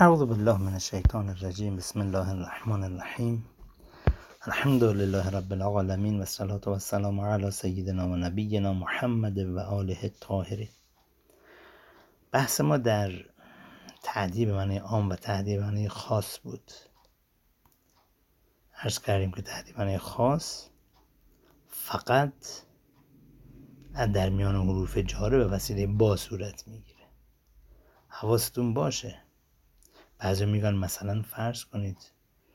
اعوذ بالله من الشیطان الرجیم. بسم الله الرحمن الرحیم. الحمد لله رب العالمین و الصلاة و السلام علی سیدنا و نبینا محمد و آله الطاهرین. بحث ما در تعدیه به معنی عام و تعدیه به معنی خاص بود. عرض کردیم که تعدیه به معنی خاص فقط در میان حروف جاره به وسیله با صورت میگیره. حواستون باشه. بعضی میگن مثلا فرض کنید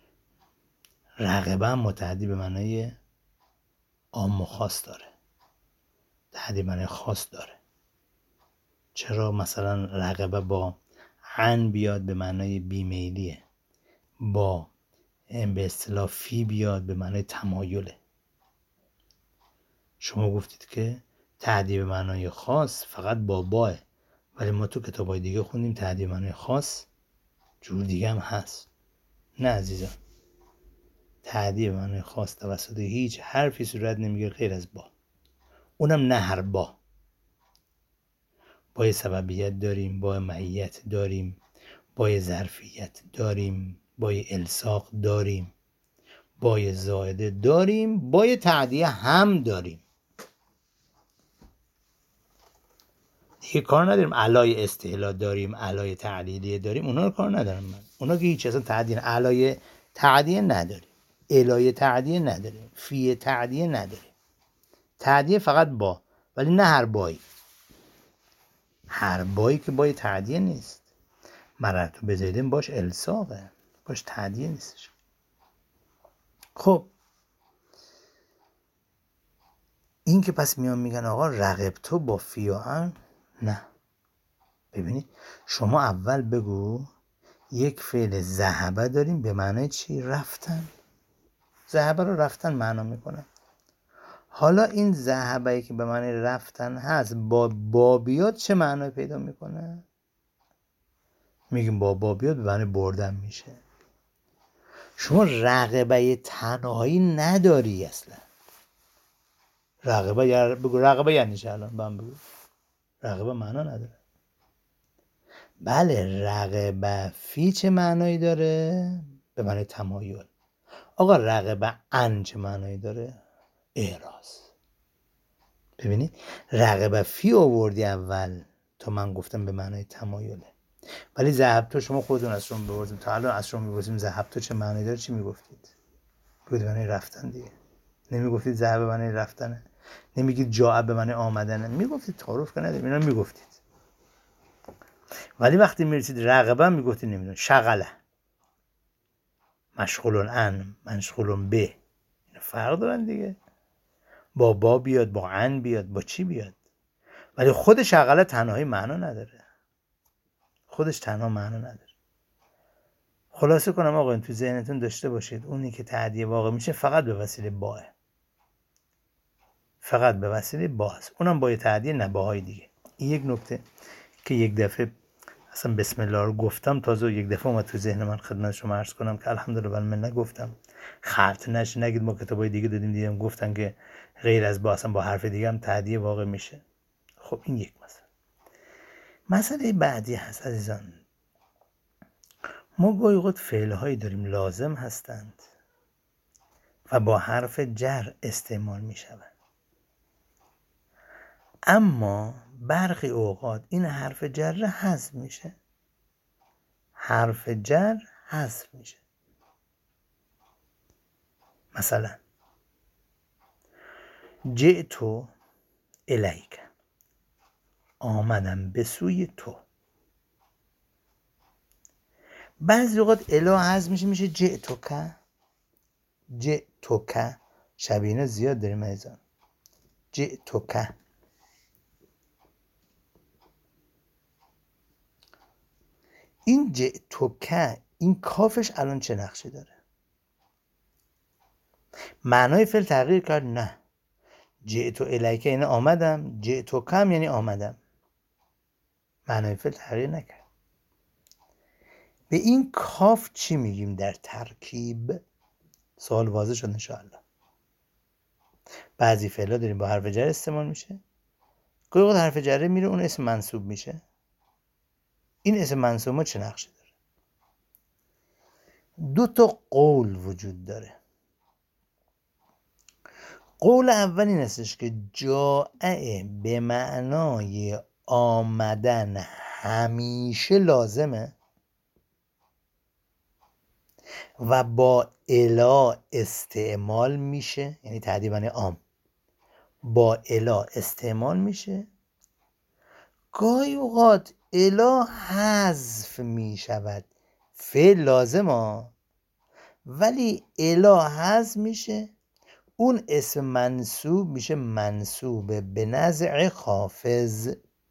رغبه هم متعدی به معنی عام و خاص داره، تعدیه به معنی خاص داره. چرا مثلا رغبه با عن بیاد به معنی بیمیلیه، با به اصطلاح فی بیاد به معنی تمایله. شما گفتید که تعدیه به معنی خاص فقط با باه، ولی ما تو کتابای دیگه خوندیم تعدیه به معنی خاص جور دیگه هم هست. نه عزیزان، تعدیه به معنی خاص توسط هیچ حرفی صورت نمیگیره غیر از با. اونم نه هر با. با سببیت داریم، با معیت داریم، با ظرفیت داریم، با الصاق داریم، با زائده داریم، با تعدیه هم داریم. دیگه کار نداریم علای استحلال داریم، علای تعلیلیه داریم، اونا رو کار ندارم من. اونا که هیچ اصلا تعدیه، علای تعدیه نداریم، الای تعدیه نداریم، فی تعدیه نداریم. تعدیه فقط با، ولی نه هر بایی. هر بایی که بای تعدیه نیست. مررتو بزیدن باش الصاقه، باش تعدیه نیستش. خب این که پس میان میگن آقا رقب تو با فی و عن، نه. ببینید شما اول بگو یک فعل ذهبه داریم به معنی چی؟ رفتن. ذهبه رو رفتن معنا میکنه. حالا این ذهبه که به معنی رفتن هست با بیاد چه معنی پیدا میکنه؟ میگیم با بیاد به معنی بردن میشه. شما رغبه تنهایی نداری اصلا. رغبه یعنی چه؟ الان من بگو. رغبه معنا نداره. بله، رغبه فی چه معنایی داره؟ به معنی تمایل. آقا رغبه عن چه معنایی داره؟ اعراض. ببینید رغبه فی آوردی اول تا من گفتم به معنی تمایله، ولی ذهب تو شما خودتون از شما بپرسید، تا الان از شما میپرسیم ذهب تو چه معنی داره، چی میگفتید؟ به معنی رفتن دیگه. نمیگفتید ذهب به معنی رفتنه، نمیگید جاء به معنی آمدنه، میگفتید تعارف که نداریم، اینا میگفتید. ولی وقتی میرسید رغبه میگفتید نمیدونم شغله، مشغولون ان، مشغولون به، اینا فرق دارن دیگه. با بیاد، با عن بیاد، با چی بیاد. ولی خود شغله تنهایی معنا نداره. خودش تنها معنا نداره. خلاصه کنم آقا این تو ذهنتون داشته باشید اونی که تعدیه واقع میشه فقط به وسیله باه. فقط به وسیله با است. اونم با تعدیه نه باهای دیگه. این یک نکته که یک دفعه اصلا بسم الله رو گفتم، تازه یک دفعه اومد تو ذهن من خدمت شما عرض کنم که الحمدلله من نگفتم. خرط نگید ما کتابای دیگه دیدیم گفتن که غیر از با اصلا با حرف دیگه هم تعدیه واقع میشه. خب این یک مسئله بعدی هست عزیزان. ما گاهی اوقات فعل‌هایی داریم لازم هستند و با حرف جر استعمال میشوند، اما برخی اوقات این حرف جر حذف میشه. حرف جر حذف میشه. مثلا جئتو الیک، آمدم به سوی تو. بعضی اوقات الا حذف میشه جئتوکه. جئتوکه شبیه اینا زیاد داریم عزیزان. جئتوکه. این جئتوکه، این کافش الان چه نقشی داره؟ معنای فعل تغییر کرد؟ نه. جئتو الیکه یعنی آمدم، جئتوکه هم یعنی آمدم. معنای فعل تغییر نکرد. به این کاف چی میگیم در ترکیب؟ سوال واضح شد انشاءالله. بعضی فعلا داریم با حرف جر استعمال میشه، گاهی وقت حرف جره میره اون اسم منصوب میشه. این اسم منصوب ما چه نقشی داره؟ دو تا قول وجود داره. قول اول این هستش که جاء به معنای آمدن همیشه لازمه و با الا استعمال میشه، یعنی تعدیباً عام با الا استعمال میشه. گاهی اوقات الا حذف میشود، فعل لازم ها، ولی الا حذف میشه، اون اسم منصوب میشه منصوب به نزع خافض.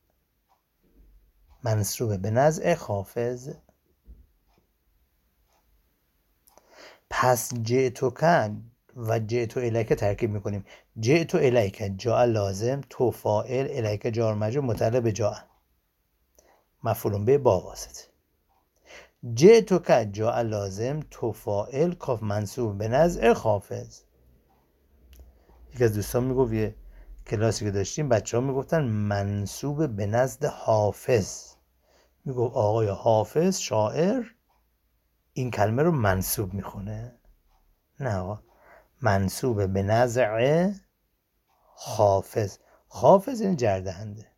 منصوب به نزع خافض. پس جئتک و جئت الیک ترکیب میکنیم. جئت الیک جاء لازم، تو فاعل، الیک جار مجرور متعلق به جاء، مفعول به با واسطه. جئتک جاء لازم، تو فاعل، کاف منصوب به نزع خافض. یکی از دوستان میگفت یه کلاسی که داشتیم بچه ها میگفتن منصوب به نزد حافظ. میگفت آقای حافظ شاعر این کلمه رو منصوب میخونه. نه آقا، منصوب به نزع حافظ. حافظ یعنی جردهنده،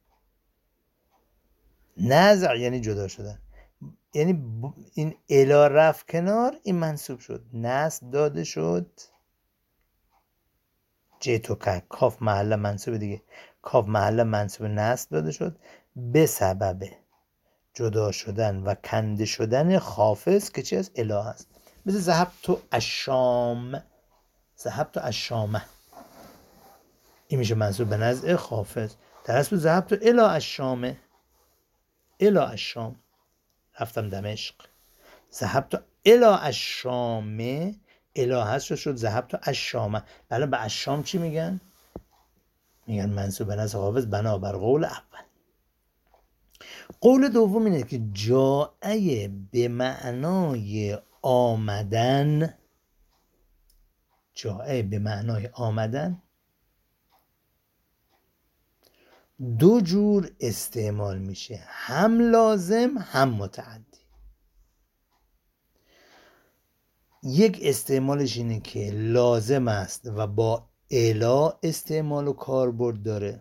نزع یعنی جدا شدن، یعنی این الا رفت کنار، این منصوب شد، نصب داده شد. جئتک کاف محل منصوب دیگه، کاف محل منصوب نصب داده شد به سبب جدا شدن و کنده شدن حافظ که چی از اله هست. مثل ذهبت الشام، ذهبت الشامه، این میشه منصوب به نزع حافظ. در اصل ذهبت الی الشامه، الی الشام، رفتم دمشق. ذهبت الی الشامه، الی هست شد ذهبت الشامه. بله به الشام چی میگن؟ میگن منصوب به نزع حافظ بنابر قول اول. قول دوم اینه که جاء به معنای آمدن، جاء به معنای آمدن دو جور استعمال میشه، هم لازم هم متعدی. یک استعمالش اینه که لازم است و با الا استعمال و کاربرد داره.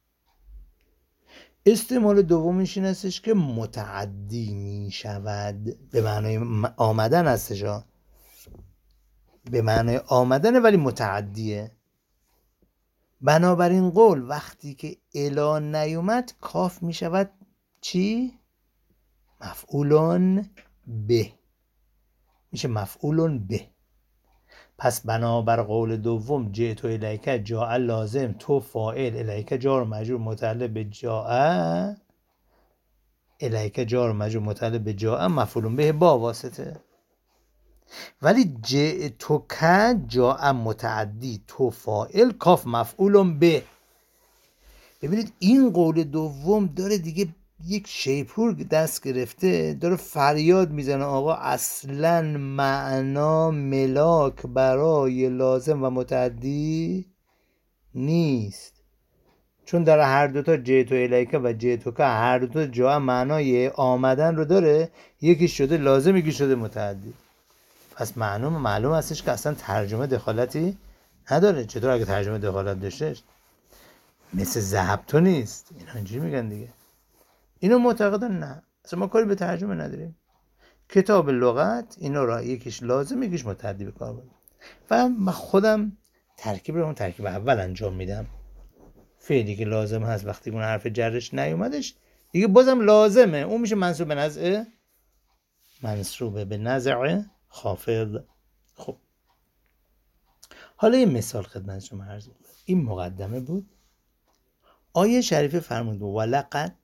استعمال دومش این هستش که متعدی می شود، به معنای آمدن هستش، به معنای آمدنه ولی متعدیه. بنابراین قول وقتی که الا نیومد کاف می شود چی؟ مفعولون به، میشه مفعولون به. پس بنابر قول دوم جئت الیک جاء لازم، تو فاعل، الیک جار مجرور متعلق به جاء، الیک جار مجرور متعلق به جاء مفعول به با واسطه. ولی جئتک جاء متعدی، تو فاعل، کاف مفعول به. ببینید این قول دوم داره دیگه یک شیپور دست گرفته، داره فریاد میزنه آقا اصلا معنا ملاک برای لازم و متعدی نیست، چون در هر دوتا جئت الیک و جئتک هر دوتا جا معنای آمدن رو داره، یکی شده لازم یکی شده متعدی. پس معلوم هستش که اصلا ترجمه دخالتی نداره. چطور اگه ترجمه دخالت داشته مثل ذهبتو نیست؟ اینا اینجوری میگن دیگه. اینو معتقدن نه، اصلا ما کاری به ترجمه نداریم. کتاب لغت اینا را یکیش لازم یکیش متعدی به کار برد. و من خودم ترکیب رو ترکیب اول انجام میدم. فعلی که لازم هست وقتی اون حرف جرش نیومدش دیگه بازم لازمه، اون میشه منصوب به نزع، منصوب به نزع خافض. خب حالا یه مثال خدمت شما عرض می‌کنم. این مقدمه بود. آیه شریفه فرمود ولقد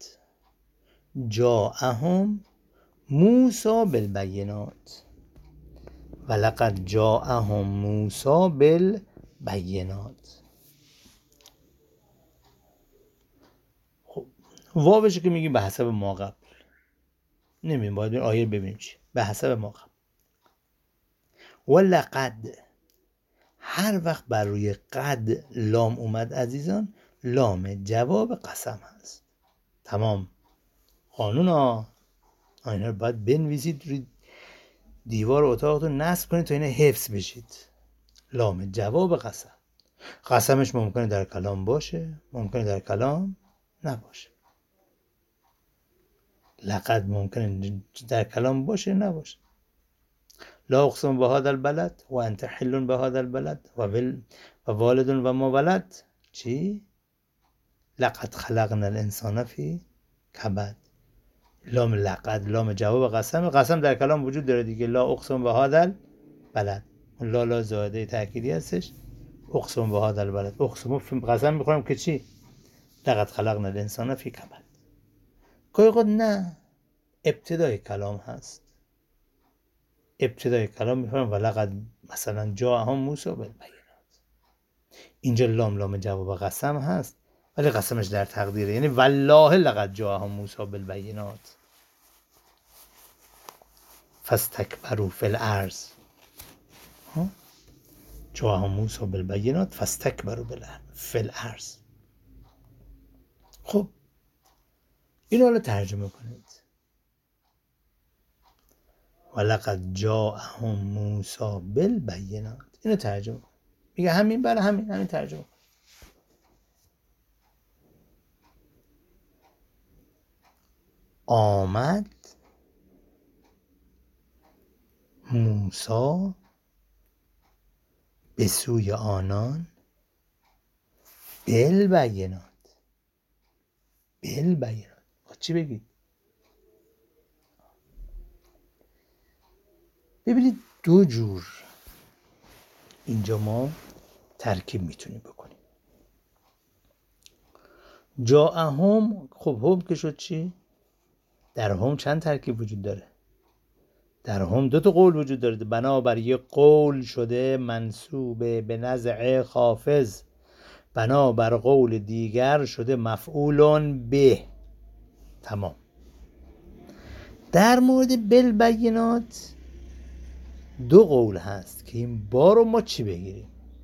جاءهم موسی بالبینات، ولقد جاءهم موسی بالبینات. خب واوش که میگیم به حسب ما قبل، نمیدونم باید این آیه ببینیم چی به حسب ما قبل. ولقد، هر وقت بر روی قد لام اومد عزیزان، لام جواب قسم هست. تمام قانون ها اینا رو باید بنویسید روی دیوار اتاقتون نصب کنید تا اینا حفظ بشید. لام جواب قسم. قسمش ممکنه در کلام باشه، ممکنه در کلام نباشه. لقد ممکنه در کلام باشه نباشه. لا اقسم بهذا البلد و انت حل بهذا البلد و والد و ما ولد. چی؟ لقد خلقنا الانسان فی کبد. لام لقد، لام جواب قسم. قسم در کلام وجود داره دیگه. لا اقسم بهذا البلد، اون لا زائده تأکیدی هستش. اقسم بهذا البلد، اقسم قسم میخورم که چی؟ لقد خلقنا الانسان فی کبد. گاهی اوقات نه، ابتدای کلام هست. ابتدای کلام میفهمم و لقد مثلا جاءهم موسی بالبینات. اینجا لام جواب قسم هست ولی قسمش در تقدیره، یعنی والله لقد جاءهم موسی بالبینات فاستکبروا فی الارض. جاءهم موسی بالبینات فاستکبروا فی الارض. خب اینو حالا ترجمه کنید. ولقد جاءهم موسی بالبینات، اینو ترجمه کنید. میگه همین برای همین ترجمه. آمد موسی به سوی آنان بالبینات. چی بگید؟ ببینید دو جور اینجا ما ترکیب میتونیم بکنیم. جاءهم، خب هم که شد چی؟ در هم چند ترکیب وجود داره؟ در هم دو تا قول وجود داره. بنابر یه قول شده منصوب به نزع خافض، بنابر قول دیگر شده مفعول به. تمام. در مورد بالبینات دو قول هست که این با رو ما چی بگیریم؟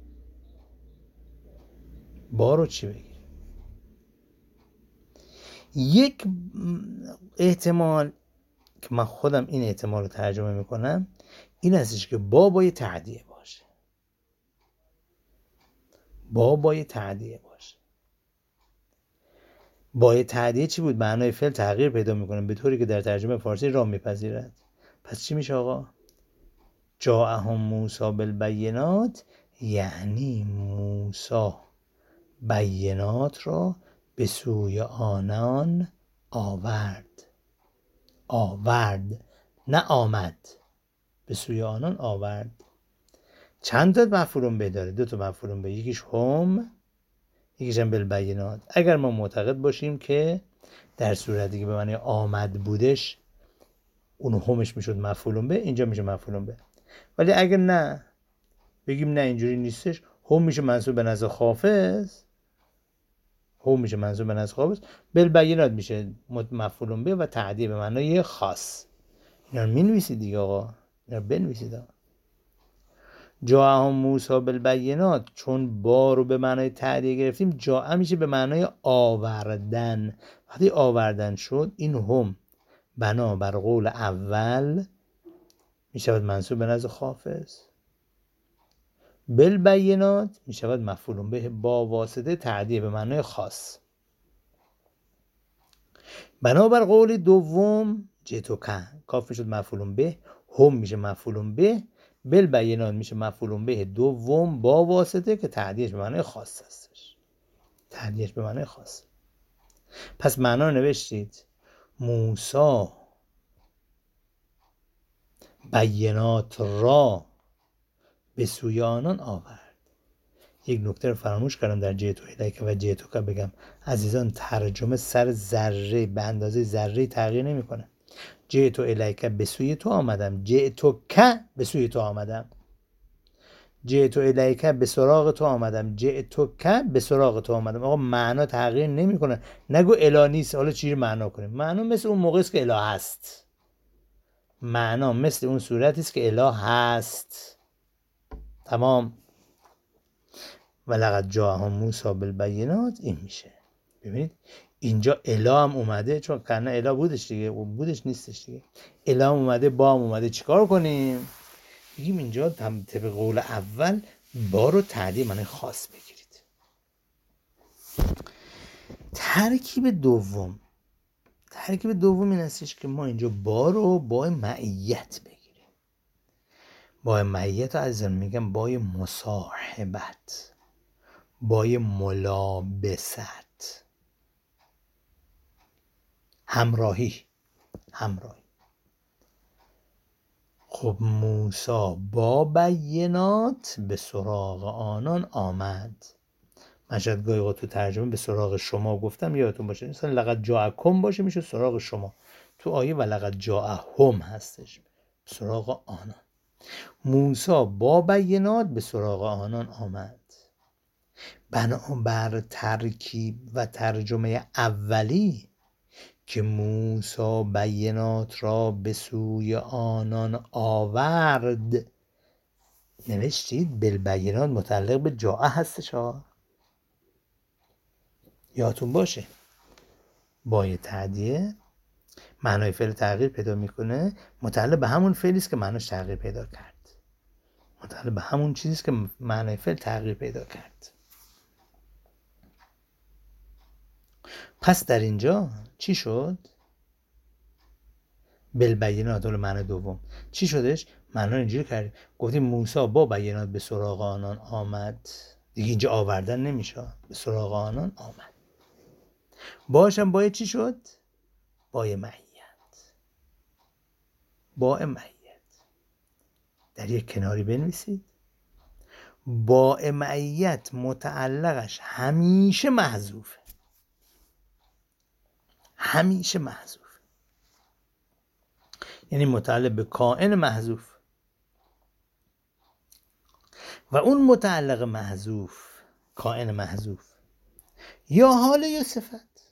یک احتمال که من خودم این احتمال رو ترجمه میکنم این هستش که بابای تعدیه باشه. بابای تعدیه چی بود؟ معنای فعل تغییر پیدا میکنه به طوری که در ترجمه فارسی را میپذیرد. پس چی میشه آقا؟ جاءهم موسی بالبینات یعنی موسی بینات را به سوی آنان آورد. نه آمد. به سوی آنان آورد. چند تا مفعول به داره؟ دو تا مفعول به، یکیش هم، یکیش هم بالبینات. اگر ما معتقد باشیم که در صورتی که به معنی آمد بودش اون همش میشد مفعول به، اینجا میشه مفعول به. ولی اگر نه بگیم نه اینجوری نیستش، هم میشه منصوب به نزد خافض، بالبینات میشه مفعول به و تعدیه به معنای خاص. اینا رو مینویسید دیگه آقا، اینا رو بنویسید. جاءهم موسی بالبینات، چون با رو به معنای تعدیه گرفتیم، جاء میشه به معنای آوردن. وقتی آوردن شد این هم بنا بر قول اول میشود منصوب به نزد خافض، بالبینات میشود مفعول به با واسطه تعدیه به معنای خاص. بنابر قول دوم جئتک، کاف میشد مفعول به، هم میشه مفعول به، بالبینات میشه مفعول به دوم با واسطه که تعدیهش به معنای خاص هستش. پس معنا نوشتید موسی بینات را به سوی آنان آورد. یک نکته رو فراموش کردم در جئت الیک و جئتک بگم. عزیزان ترجمه سر ذره به اندازه ذره تغییر نمیکنه. جئت الیک به سوی تو آمدم، جئتک به سوی تو آمدم، جئت الیک به سراغ تو آمدم، جئتک به سراغ تو آمدم. آقا معنا تغییر نمیکنه. نگو اله نیست حالا چی رو معنا کنیم؟ معنا مثل اون موقعی است که اله هست. معنا مثل اون صورتی است که اله هست. تمام. ولقد جاءهم موسی بالبینات این میشه. ببینید اینجا الا هم اومده، چون قرنه الا بودش دیگه، بودش نیستش دیگه. الا هم اومده، با هم اومده، چیکار کنیم؟ بگیم اینجا طبق قول اول با رو تعدیه معنی خاص بگیرید. ترکیب دوم این هستش که ما اینجا با رو با معیت بگیریم. با معیت رو عزیزان میگم بای مصاحبت، بای ملابست، همراهی. خب موسی با بینات به سراغ آنان آمد. من شاید گاهی تو ترجمه به سراغ شما گفتم، یادتون باشه مثلا لقد جاءکم باشه میشه سراغ شما. تو آیه و لقد جاءهم هستش به سراغ آنان. موسی با بینات به سراغ آنان آمد. بنابر ترکیب و ترجمه اولی که موسی بینات را به سوی آنان آورد، نوشتید بالبینات متعلق به جاء هستش ها، یادتون باشه. با تعدیه معنای فعل تغییر پیدا میکنه، متعلق به همون فعلی است که معناش تغییر پیدا کرد، متعلق به همون چیزی است که معنای فعل تغییر پیدا کرد. پس در اینجا چی شد؟ بالبینات رو معنی دوم چی شدش؟ معنا اینجوری کردیم، گفتیم موسی با بینات به سراغ آنان آمد، دیگه اینجا آوردن نمیشه، به سراغ آنان آمد. باشم باید چی شد؟ با معیت. در یک کناری بنویسید. با معیت متعلقش همیشه محذوفه، یعنی متعلق به کائن محذوف. و اون متعلق محذوف، کائن محذوف، یا حال یا صفت.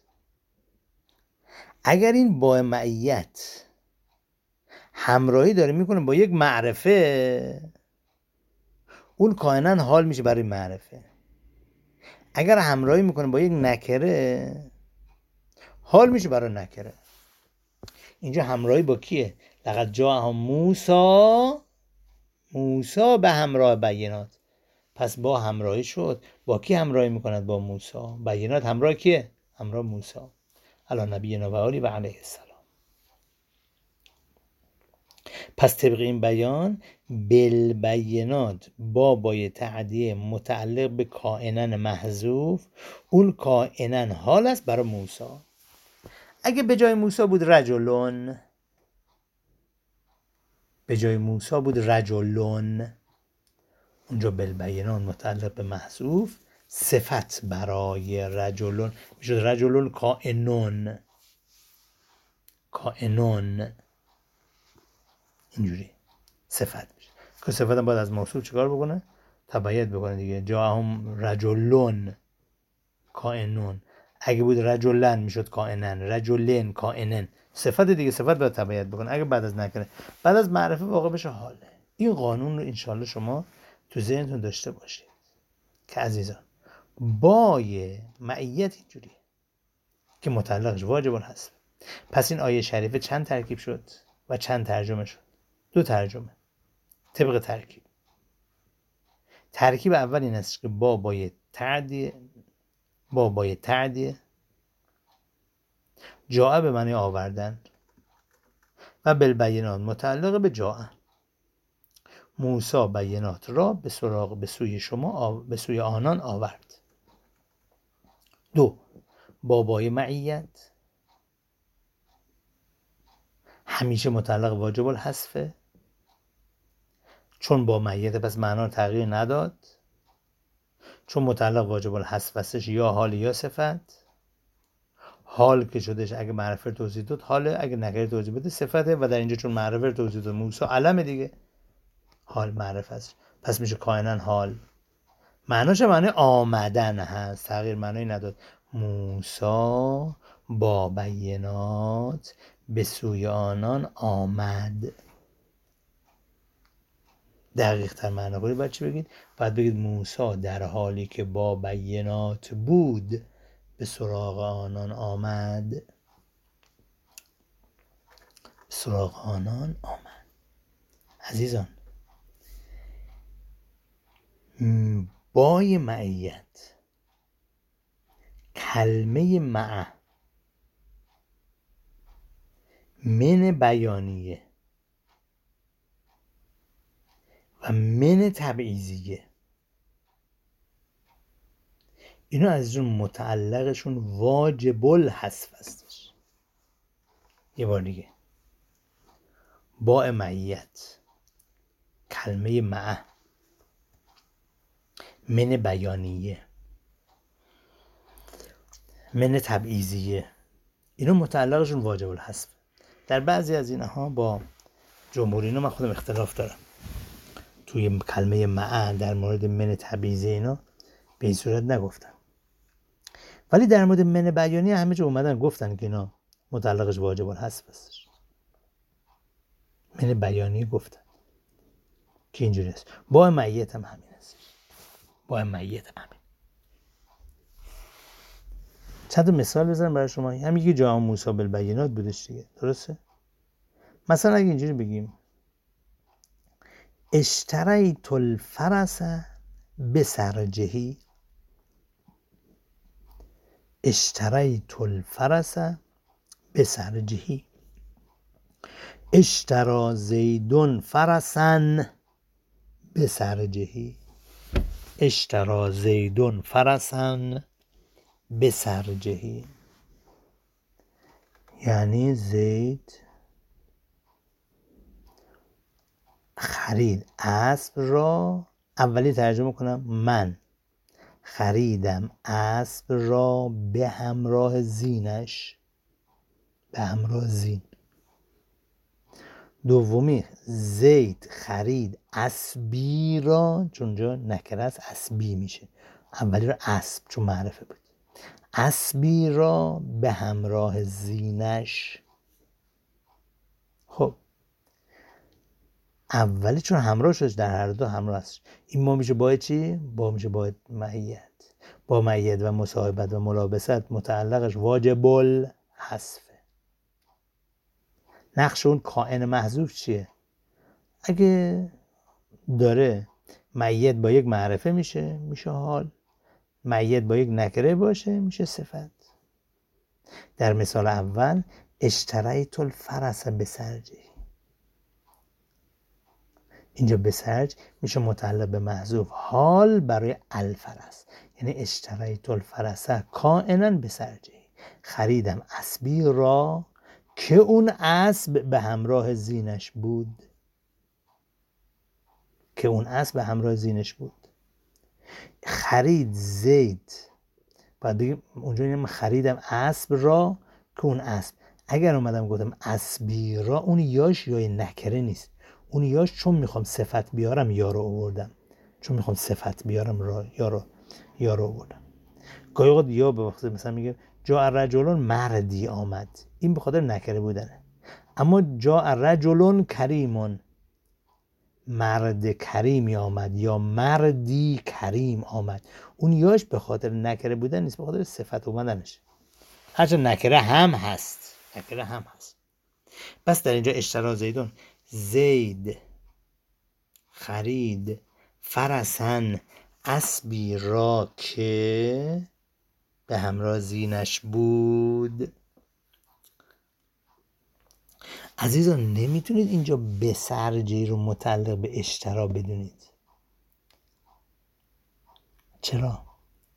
اگر این با معیت همراهی داره میکنه با یک معرفه، اون کائناً حال میشه برای معرفه. اگر همراهی میکنه با یک نکره، حال میشه برای نکره. اینجا همراهی با کیه؟ لقد جاءهم موسی به همراه بینات. پس با همراهی شد. با کی همراهی میکند؟ با موسی. بینات همراه کیه؟ همراه موسی علی نبینا و آله و علیه السلام. پس طبق این بیان بالبینات با تعدیه متعلق به کائنن محذوف، اون کائنن حال است برای موسی. اگه به جای موسی بود رجلون، اونجا بالبینات متعلق به محذوف، صفت برای رجلون میشد رجلون کائنون، اینجوری صفت میشه. که صفت هم باید از موصول چیکار بکنه؟ تبعیت بکنه دیگه. جاءهم رجلون کائنون. اگه بود رجلن میشد کائنن، رجلین کائنن، صفت دیگه، صفت باید تبعیت بکنه. اگه بعد از نکره، بعد از معرفه واقع بشه حاله. این قانون رو انشالله شما تو ذهنتون داشته باشید که عزیزان بای معیت اینجوریه که متعلقش واجب الحذف. پس این آیه شریفه چند ترکیب شد و چند ترجمه شد؟ 2 ترجمه طبق ترکیب اول این است که بای تعدیه جاء به معنی آوردن و بالبینات متعلق به جاء. موسی بینات را به سوی شما به سوی آنان آورد. 2 بای معیت همیشه متعلق واجب الحذفه، چون با معیت پس معنا تغییر نداد، چون متعلق واجب الحذف هستش، یا حال یا صفت. حال که شدش اگه معرفه توضیح داد حاله، اگه نکره توضیح بده صفته. و در اینجا چون معرفه توضیح داد موسی علم دیگه، حال معرفه است، پس میشه کائنن حال. معناش معنی آمدن هست، تغییر معنی نداد. موسی با بینات به سوی آنان آمد. دقیق تر معنی کنید باید چی بگید؟ باید بگید موسی در حالی که با بینات بود به سراغ آنان آمد. سراغ آنان آمد. عزیزان، بای معیت، کلمه مع، من بیانیه و من تبعیضیه، اینا از اون متعلقشون واجب الحذف هستش. یه بار دیگه، با معیت، کلمه مع، من بیانیه، من تبعیضیه، اینا متعلقشون واجب الحذف. در بعضی از اینها با جمهوری اینا من خودم اختلاف دارم. توی کلمه مع در مورد من تبعیضی اینا به این صورت نگفتن، ولی در مورد من بیانی همه جا اومدن گفتن که اینا متعلقش واجب الحذف هستش. من بیانی گفتن که اینجوری است. با معیت هم همین است. با معیت هم همین. چند تا مثال بزنم برای شما. هم یکی جاء موسی بالبینات بودش دیگه، درسته؟ مثلا اگه اینجوری بگیم اشتریت الفرس بسرجه، اشتریت الفرس بسرجه، اشترى زیدون فرسا بسرجه، اشترى زیدون فرسا بسرجه. یعنی زید خرید اسب را، اولی ترجمه کنم، من خریدم اسب را به همراه زینش، به همراه زین. دومی زید خرید اسبی را، چون جا نکره است اسبی میشه، اولی را اسب چون معرفه بود، اسبی را به همراه زینش. خب اولی چون همراه شدش، در هر دو همراه است، این ما میشه باید چی؟ با میشه باید معیت. با معیت و مصاحبت و ملابست متعلقش واجب الحذفه. نقش اون کائن محذوف چیه؟ اگه داره معیت با یک معرفه میشه حال، معیت با یک نکره باشه میشه صفت. در مثال اول اشتریت الفرس بسرجه، اینجا بسرج میشه متعلق به محذوف حال برای الفرس، یعنی اشتریت الفرس کائنا بسرجه، خریدم اسبی را که اون اسب به همراه زینش بود، که اون اسب به همراه زینش بود. خرید زید، بعد بگیم اونجا من خریدم اسب را که اون اسب، اگر اومدم گفتم اسبی را، اون یاش یا نکره نیست، اون یاش چون میخوام صفت بیارم یا رو آوردم، چون میخوام صفت بیارم را یا رو آوردم. گاهی اوقات یا به وقت مثلا میگه جاء رجل مردی آمد، این به خاطر نکره بودنه. اما جاء رجل کریمون، مرد کریمی آمد یا مردی کریم آمد، اون یاش به خاطر نکره بودن نیست، به خاطر صفت اومدنش. هرچند نکره هم هست، نکره هم هست. پس در اینجا اشترا زیدون، زید خرید فرسن اسبی را که به همراه زینش بود. عزیزان نمیتونید اینجا بسرجه رو متعلق به اشترا بدونید. چرا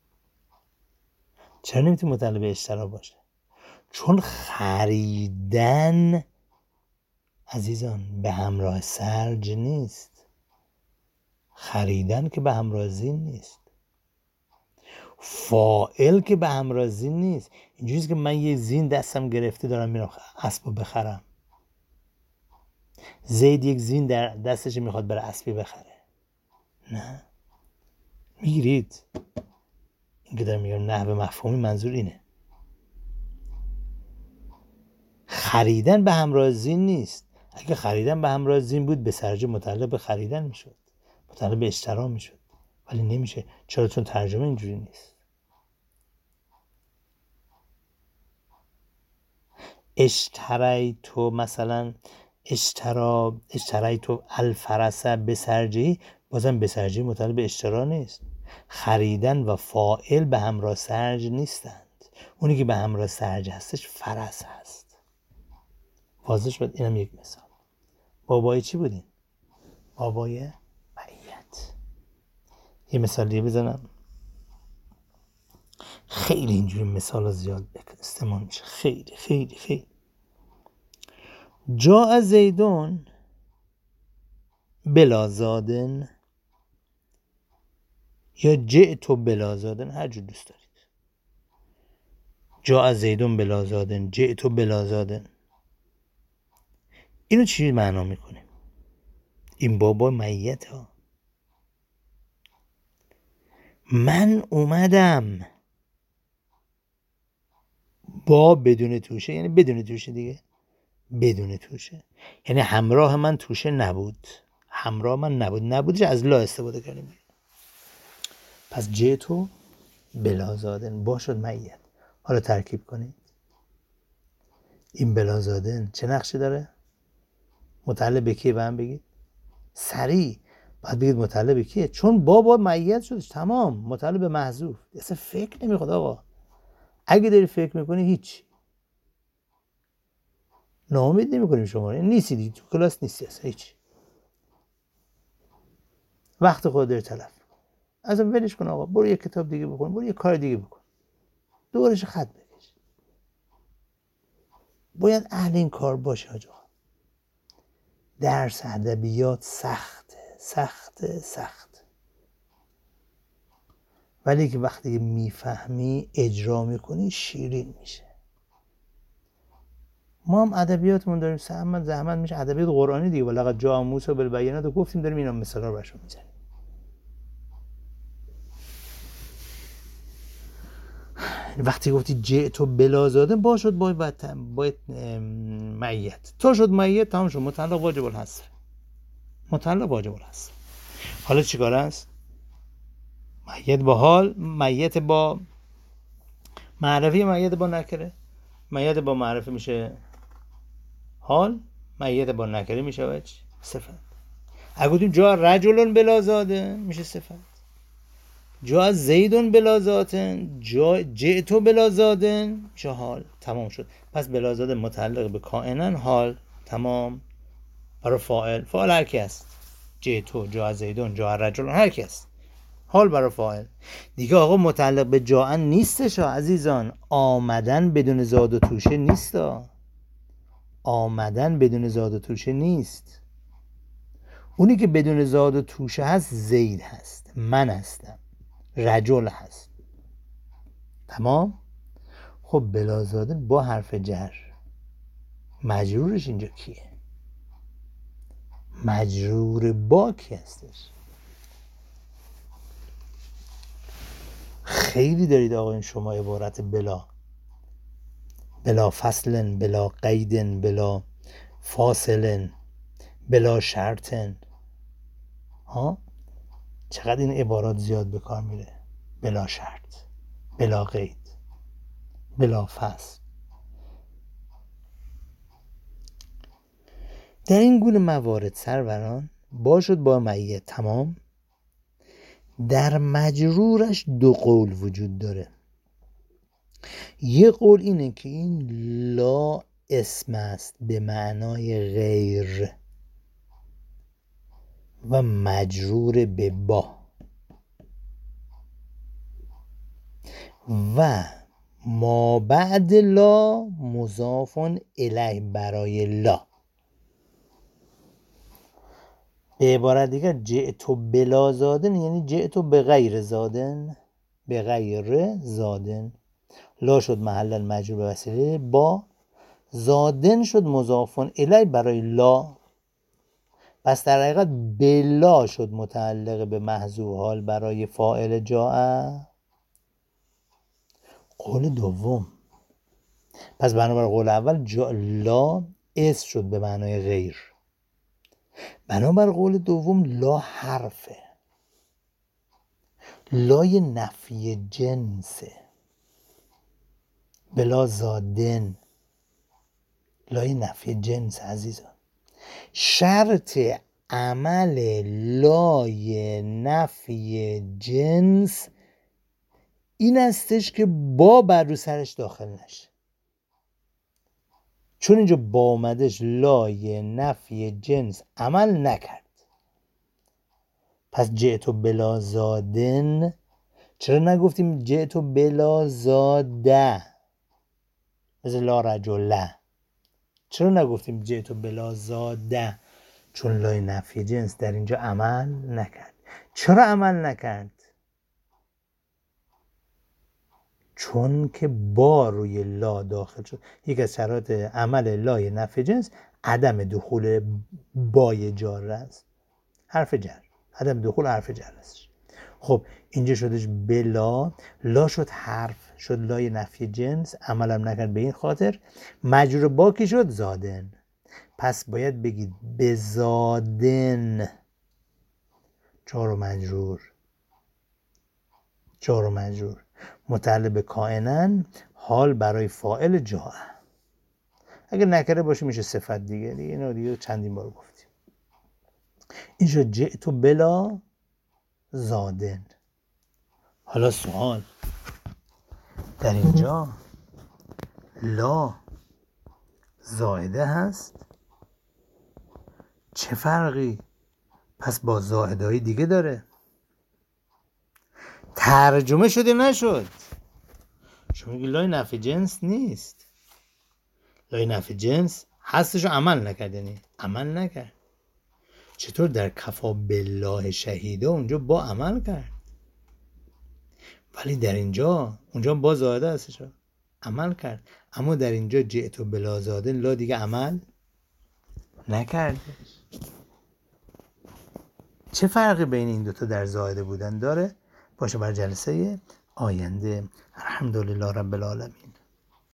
نمیتونید متعلق به اشترا باشه؟ چون خریدن عزیزان به همراه سرج نیست، خریدن که به همراه زین نیست، فاعل که به همراه زین نیست. اینجوریست که من یه زین دستم گرفته دارم میرم اسبو بخرم، زید یک زین در دستش میخواد بره اسبی بخره، نه. میگیرید این که دارم میگم نحو مفهومی منظور اینه. خریدن به همراه زین نیست. اگه خریدن به همراه زین بود به سرجه متعلق به خریدن میشد، متعلق به اشترا میشد، ولی نمیشه. چرا؟ چون ترجمه اینجوری نیست. اشتریتو مثلا اشتریتو الفرس بسرجی، بازم بسرجی متعلق به اشترا نیست. خریدن و فاعل به همراه سرج نیستند. اونی که به همراه سرج هستش فرس هست. واضح شد؟ اینم یک مثال. بابای چی بودین؟ بابای معیت. یه مثال دیگه بزنم. خیلی اینجوری مثال زیاد استعمال میشه. خیلی خیلی خیلی. جاء زیدون بلا زادن یا جئتو بلا زادن، هر جور دوست دارید. جاء زیدون بلا زادن، جئتو بلا زادن، اینو چی معنا میکنه؟ این بابا میت ها. من اومدم با بدون توشه، یعنی بدون توشه دیگه، بدون توشه، یعنی همراه من توشه نبود، همراه من نبودش از لا استفاده کردیم. پس جئتو بلا زادن با شد میت. حالا ترکیب کنید. این بلا زادن چه نقشی داره؟ متعلق به کیه؟ به هم بگید. سریع باید بگید متعلق به کیه، چون بابا میت شدش، تمام، متعلق به محذوف. اصلا فکر نمیخواد آقا. اگه داری فکر میکنی هیچ ناامید نمیکنیم شما، نیستی دیگه، تو کلاس نیستی اصلا، هیچ وقت خود داری تلف از اون ولش کن آقا. برو یه کتاب دیگه بخون، برو یه کار دیگه بکن، دورش خط بکش. باید اهل این کار باشه آقا. درس ادبیات سخته، ولی که وقتی میفهمی اجرا میکنی شیرین میشه. ما هم ادبیاتمون داریم زحمت میشه، ادبیات قرآنی دیگه، ولقد جاء موسی بالبینات رو گفتیم، داریم اینا مثلا رو برشون میزنیم. وقتی گفتی جئتو بلا زادن با شد باید معیت، تا شد معیت تمام شد، متعلق واجب الحذف. حالا چیکار است؟ معیت با حال، معیت با معرفی، معیت با نکره. معیت با معرفه میشه حال، معیت با نکره میشه صفت. اگه گفتیم جا رجلون بلا زادن میشه صفت، جا زیدون بلا زادن، جا جئتو بلا زادن میشه حال. تمام شد. پس بلا زادن متعلق به کائنن، حال تمام. برای فاعل هر کی است، جئتو، جا زیدون، جا رجلون، هر کی است، حال برای فاعل دیگه. آقا متعلق به جاءن نیستش عزیزان. آمدن بدون زاد و توشه نیست. آمدن بدون زاد و توشه نیست. اونی که بدون زاد و توشه هست زید هست، من هستم، رجل هست. تمام. خب بلا زاده با حرف جر، مجرورش اینجا کیه؟ مجرور با کی هستش؟ خیلی دارید آقا این شما عبارت بلا فصلن، بلا قیدن، بلا فاصلن، بلا شرطن. ها چقدر این عبارات زیاد به کار میره. بلا شرط، بلا قید، بلا فصل. در این گونه موارد سروران باشد با معیت تمام. در مجرورش دو قول وجود داره. یه قول اینه که این لا اسم است به معنای غیر و مجرور به با، و ما بعد لا مضاف الیه برای لا. به عبارت دیگر جئتو بلا زادن یعنی جئتو به غیر زادن، به غیر زادن. لا شد محل المجرور به وسیله با، زادن شد مضاف الیه برای لا. پس در حقیقت بلا شد متعلق به محذوف حال برای فاعل جاء. قول دوم. پس بنابر قول اول لا اسم شد به معنای غیر، بنابر قول دوم لا حرفه، لای نفی جنسه. بلا زادن لای نفی جنس عزیزان. شرط عمل لای نفی جنس این استش که با بر رو سرش داخل نشه. چون اینجا با اومدش لای نفی جنس عمل نکرد، پس جئتو بلا زادن. چرا نگفتیم جئتو بلا زاده مثل لا رجله؟ چرا نگفتیم جئتو بلا زاده؟ چون لای نفی جنس در اینجا عمل نکرد. چرا عمل نکرد؟ چون که با روی لا داخل شد. یک از شرایط عمل لای نفی جنس عدم دخول بای جار است، حرف جر، عدم دخول حرف جر است. خب اینجا شدش بلا، لا شد حرف، شد لای نفی جنس، عملم نکرد. به این خاطر مجرور با کی شد؟ زادن. پس باید بگید بزادن، جار و مجرور متعلق به کائنن، حال برای فاعل جاء. اگر نکره باشه میشه صفت دیگه اینو دیگه چندین بار گفتیم. این شد جئتو بلا زادن. حالا سوال، در اینجا لا زائده هست، چه فرقی پس با زائده های دیگه داره؟ ترجمه شده نشد. شما میگی لای نفی جنس نیست، لای نفی جنس هستشو عمل نکرد، یعنی عمل نکرد. چطور در کفا بالله شهیده اونجا با عمل کرد، ولی در اینجا اونجا با زائده هستش عمل کرد. اما در اینجا جئتو بلا زادن لا دیگه عمل نکردش. چه فرقی بین این دوتا در زائده بودن داره؟ باشه بر جلسه آینده. الحمدلله رب العالمین.